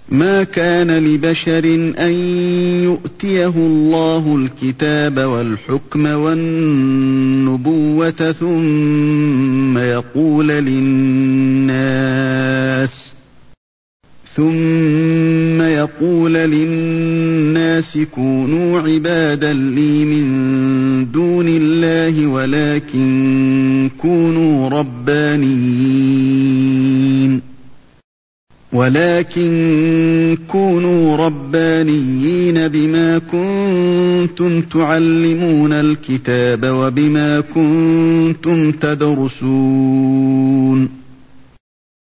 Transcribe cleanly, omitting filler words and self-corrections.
ما كان لبشر أن يؤتيه الله الكتاب والحكم والنبوة ثم يقول للناس كونوا عبادا لي من دون الله ولكن كونوا ربانيين بما كنتم تعلمون الكتاب وبما كنتم تدرسون